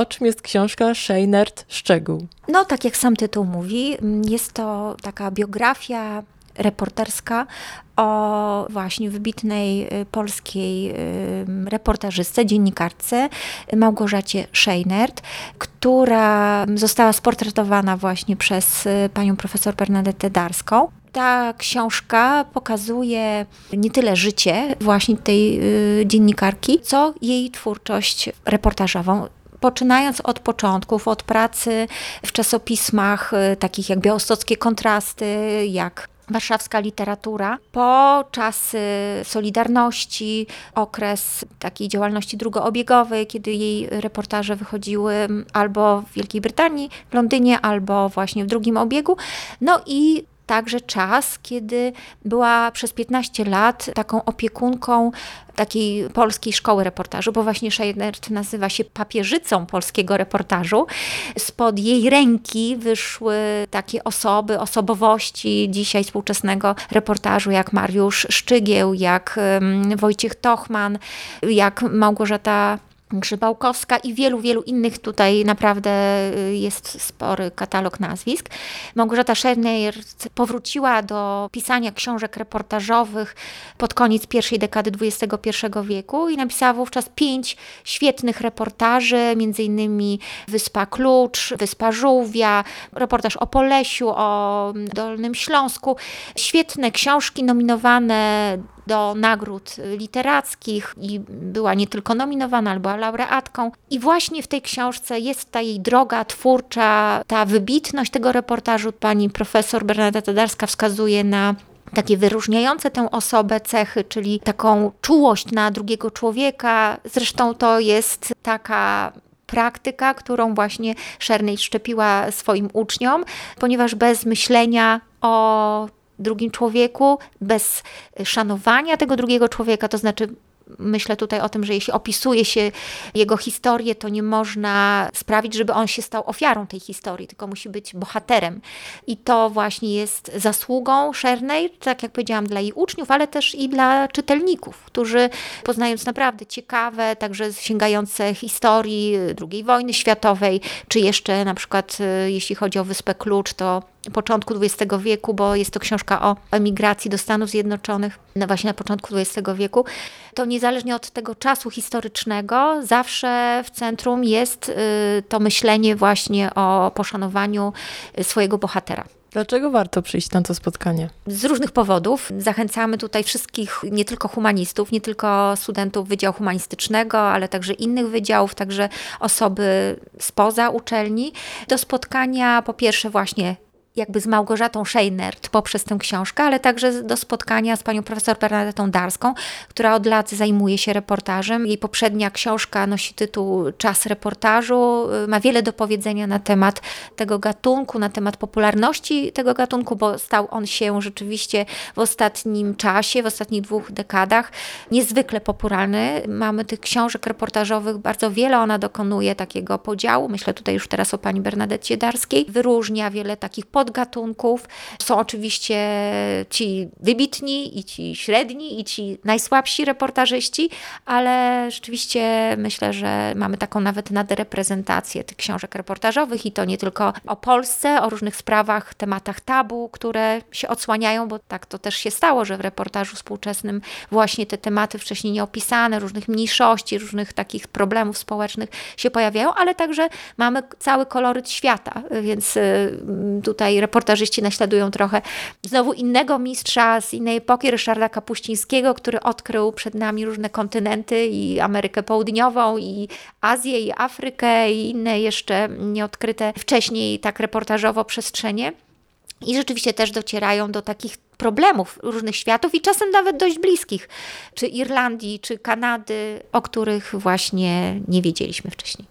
O czym jest książka Scheinert Szczegół? No, tak jak sam tytuł mówi, jest to taka biografia reporterska o właśnie wybitnej polskiej reportażystce, dziennikarce Małgorzacie Scheinert, która została sportretowana właśnie przez panią profesor Bernadetę Darską. Ta książka pokazuje nie tyle życie właśnie tej dziennikarki, co jej twórczość reportażową. Poczynając od początków, od pracy w czasopismach takich jak Białostockie Kontrasty, jak Warszawska Literatura, po czasy Solidarności, okres takiej działalności drugoobiegowej, kiedy jej reportaże wychodziły albo w Wielkiej Brytanii, w Londynie, albo właśnie w drugim obiegu. No i także czas, kiedy była przez 15 lat taką opiekunką takiej polskiej szkoły reportażu, bo właśnie Scheinert nazywa się papieżycą polskiego reportażu. Spod jej ręki wyszły takie osoby, osobowości dzisiaj współczesnego reportażu, jak Mariusz Szczygieł, jak Wojciech Tochman, jak Małgorzata Grzybałkowska i wielu innych. Tutaj naprawdę jest spory katalog nazwisk. Małgorzata Scheinert powróciła do pisania książek reportażowych pod koniec pierwszej dekady XXI wieku i napisała wówczas 5 świetnych reportaży, między innymi Wyspa Klucz, Wyspa Żółwia, reportaż o Polesiu, o Dolnym Śląsku. Świetne książki nominowane do nagród literackich i była nie tylko nominowana, ale była laureatką. I właśnie w tej książce jest ta jej droga twórcza, ta wybitność tego reportażu. Pani profesor Bernadeta Darska wskazuje na takie wyróżniające tę osobę cechy, czyli taką czułość na drugiego człowieka. Zresztą to jest taka praktyka, którą właśnie Scheinert szczepiła swoim uczniom, ponieważ bez myślenia o drugim człowieku, bez szanowania tego drugiego człowieka, to znaczy myślę tutaj o tym, że jeśli opisuje się jego historię, to nie można sprawić, żeby on się stał ofiarą tej historii, tylko musi być bohaterem. I to właśnie jest zasługą Scheinert, tak jak powiedziałam, dla jej uczniów, ale też i dla czytelników, którzy poznając naprawdę ciekawe, także sięgające historii II wojny światowej, czy jeszcze na przykład jeśli chodzi o Wyspę Klucz, to początku XX wieku, bo jest to książka o emigracji do Stanów Zjednoczonych, no właśnie na początku XX wieku, to niezależnie od tego czasu historycznego, zawsze w centrum jest to myślenie właśnie o poszanowaniu swojego bohatera. Dlaczego warto przyjść na to spotkanie? Z różnych powodów. Zachęcamy tutaj wszystkich, nie tylko humanistów, nie tylko studentów Wydziału Humanistycznego, ale także innych wydziałów, także osoby spoza uczelni, do spotkania po pierwsze właśnie jakby z Małgorzatą Scheinert poprzez tę książkę, ale także do spotkania z panią profesor Bernadetą Darską, która od lat zajmuje się reportażem. Jej poprzednia książka nosi tytuł Czas reportażu. Ma wiele do powiedzenia na temat tego gatunku, na temat popularności tego gatunku, bo stał on się rzeczywiście w ostatnim czasie, w ostatnich 2 dekadach niezwykle popularny. Mamy tych książek reportażowych bardzo wiele. Ona dokonuje takiego podziału. Myślę tutaj już teraz o pani Bernadecie Darskiej. Wyróżnia wiele takich podgatunków. Są oczywiście ci wybitni i ci średni i ci najsłabsi reportażyści, ale rzeczywiście myślę, że mamy taką nawet nadreprezentację tych książek reportażowych i to nie tylko o Polsce, o różnych sprawach, tematach tabu, które się odsłaniają, bo tak to też się stało, że w reportażu współczesnym właśnie te tematy wcześniej nieopisane, różnych mniejszości, różnych takich problemów społecznych się pojawiają, ale także mamy cały koloryt świata, więc tutaj reportażyści naśladują trochę znowu innego mistrza z innej epoki, Ryszarda Kapuścińskiego, który odkrył przed nami różne kontynenty i Amerykę Południową, i Azję, i Afrykę, i inne jeszcze nieodkryte wcześniej tak reportażowo przestrzenie. I rzeczywiście też docierają do takich problemów różnych światów i czasem nawet dość bliskich, czy Irlandii, czy Kanady, o których właśnie nie wiedzieliśmy wcześniej.